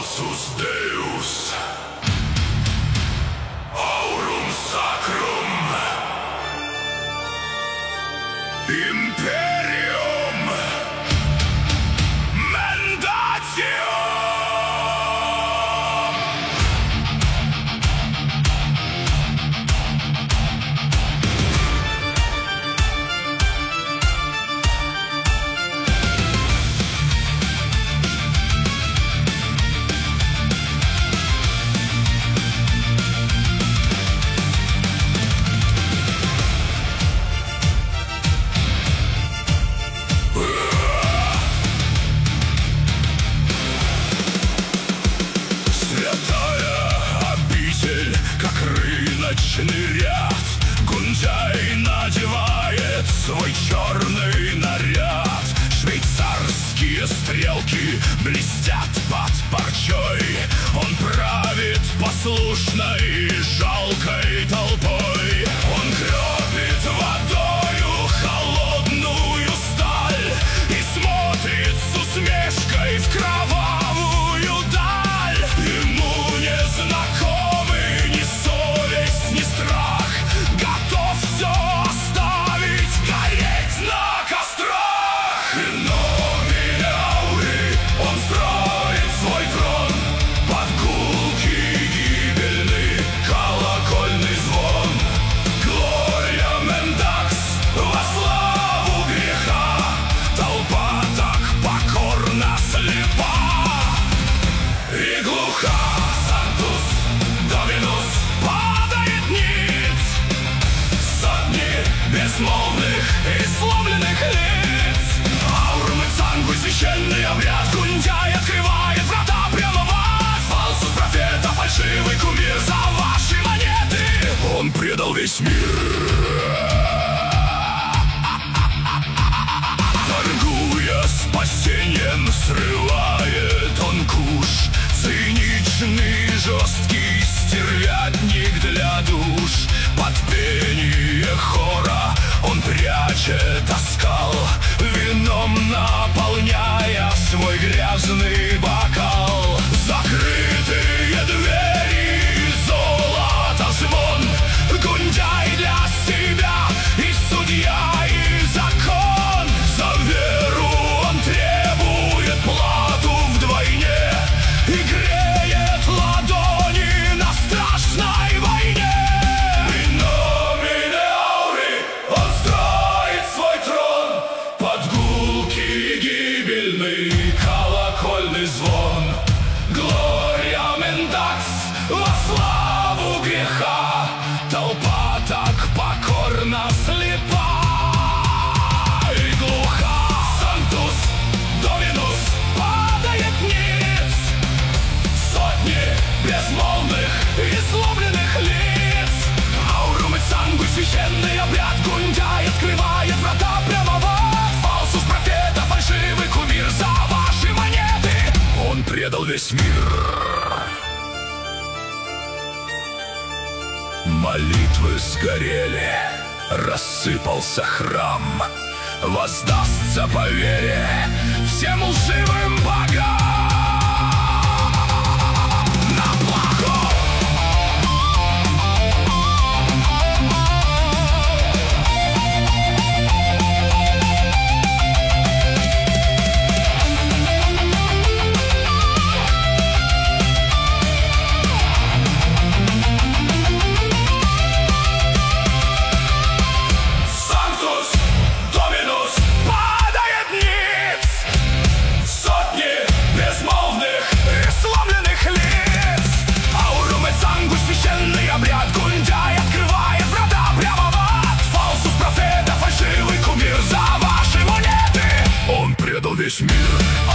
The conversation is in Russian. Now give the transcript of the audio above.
falsus Deus, aurum sacrum, imperium mendacium. Рыночный ряд, Гунджай надевает свой черный наряд. Швейцарские стрелки блестят под парчой. Он правит послушной жалкой толпой. Он кропит водою холодную сталь и смотрит с усмешкой в кровавую даль. Ему не знакомы ни совесть, ни страх, готов все оставить, гореть на кострах. И номине ауры он строит свой трон под гулкий гибельный колокольный звон. Глория Мендакс во славу греха, толпа так покорно слепа и глуха. Сантус Доминус падает ниц, сотни безмолвных и сломленных лиц. Аурум и Цангу, священный обряд, Гунджай открывает врата прямо в ад. Фалсус профета, фальшивый кумир, за ваши монеты он предал весь мир. Торгуя спасением, срывает он куш. Циничный, жесткий стервятник для душ. Под пение хора он прячет оскал, вином наполняя свой грязный бокал. Закрытые двери, золото звон, Гунджай для себя и судья, и закон. За веру он требует плату вдвойне и греет ладони на страшной войне. И номине ауры он строит свой трон под гулкий гибельный колокольный звон. Глория Мендакс во славу греха, толпа так покорно слепа и глуха. Сантус Доминус падает ниц, сотни безмолвных и сломленных лиц. Аурум и Цангу, священный обряд, Гунджай открывает врата прямо в ад. Фалсус профета, фальшивый кумир, за ваши монеты он предал весь мир. Молитвы сгорели, рассыпался храм. Воздастся по вере всем лживым богам. На благо! Сантус Доминус падает ниц, сотни безмолвных и сломленных лиц. Аурум и Цангу, священный обряд, Гунджай открывает врата прямо в ад. Фалсус профета, фальшивый кумир, за ваши монеты он предал весь мир.